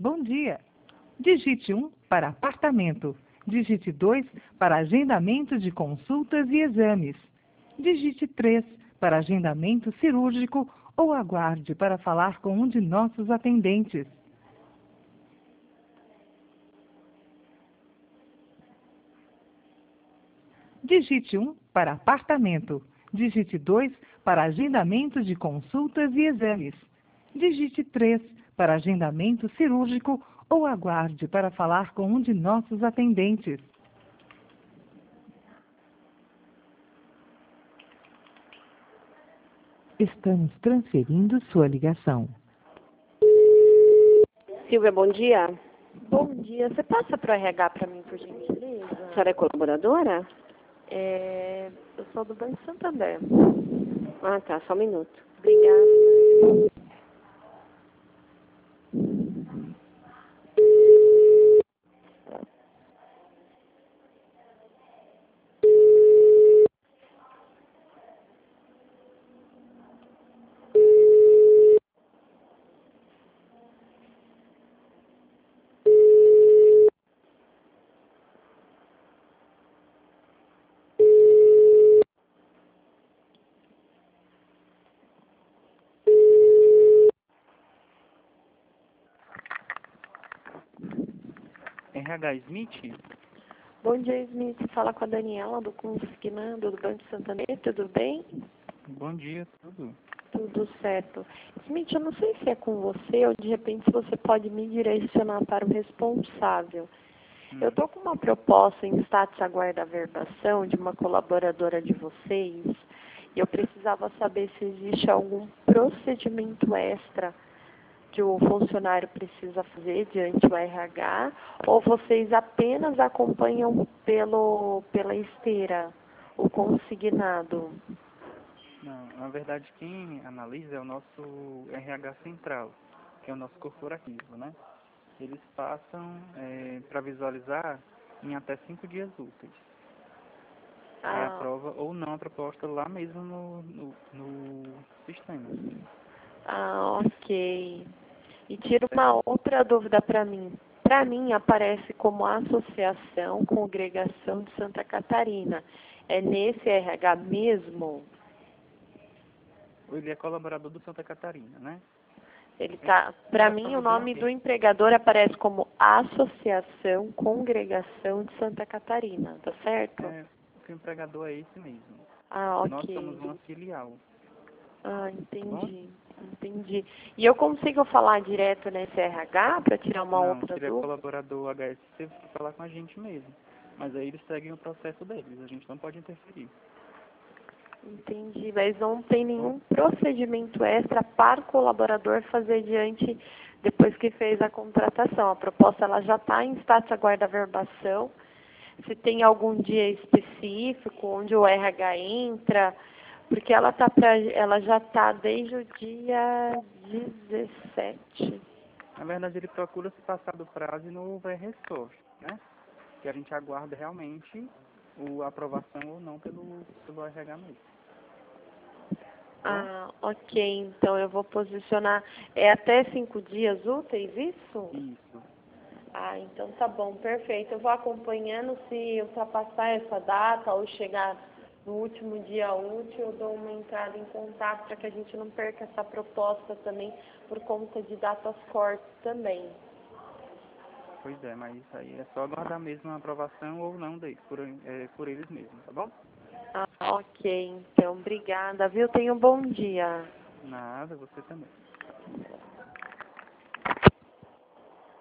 Bom dia. Digite 1 para apartamento. Digite 2 para agendamento de consultas e exames. Digite 3 para agendamento cirúrgico ou aguarde para falar com um de nossos atendentes. Digite 1 para apartamento. Digite 2 para agendamento de consultas e exames. Digite 3 para agendamento cirúrgico ou aguarde para falar com um de nossos atendentes. Estamos transferindo sua ligação. Silvia, bom dia. Bom dia. Você passa para o RH para mim, por gentileza? A senhora é colaboradora? Eu sou do Banco Santander. Ah, tá, só um minuto. Obrigada. RH Smith? Bom dia, Smith. Fala com a Daniela do Consignando do Banco Santander. Tudo bem? Bom dia, tudo. Tudo certo. Smith, eu não sei se é com você ou de repente se você pode me direcionar para o responsável. Eu estou com uma proposta em status aguarda averbação de uma colaboradora de vocês e eu precisava saber se existe algum procedimento extra que o funcionário precisa fazer diante do RH ou vocês apenas acompanham pela esteira, o consignado? Não, na verdade quem analisa é o nosso RH central, que é o nosso corporativo, né? Eles passam para visualizar em até 5 dias úteis. Aí aprova ou não a proposta lá mesmo no sistema. Ok. E tira uma outra dúvida para mim. Para mim aparece como Associação Congregação de Santa Catarina. É nesse RH mesmo? Ele é colaborador do Santa Catarina, né? Ele tá. Para mim o nome do empregador aparece como Associação Congregação de Santa Catarina, tá certo? O empregador é esse mesmo. Ok. Nós somos uma filial. Entendi. Entendi. E eu consigo falar direto nesse RH para tirar uma outra dúvida? Se ele é colaborador HSC, você tem que falar com a gente mesmo. Mas aí eles seguem o processo deles, a gente não pode interferir. Entendi, mas não tem nenhum procedimento extra para o colaborador fazer diante, depois que fez a contratação. A proposta ela já está em status aguarda averbação. Se tem algum dia específico onde o RH entra, porque ela já está desde o dia 17. Na verdade, ele procura se passar do prazo e não houver resposta, né? Que a gente aguarda realmente a aprovação ou não pelo RH mesmo. Ok. Então eu vou posicionar. É até 5 dias úteis, isso? Isso. Então tá bom, perfeito. Eu vou acompanhando, se ultrapassar essa data ou chegar no último dia útil, eu dou uma entrada em contato para que a gente não perca essa proposta também por conta de datas cortes também. Pois é, mas isso aí é só aguardar mesmo a aprovação ou não deles, por eles mesmos, tá bom? Ok, então, obrigada, viu? Tenha um bom dia. Nada, você também.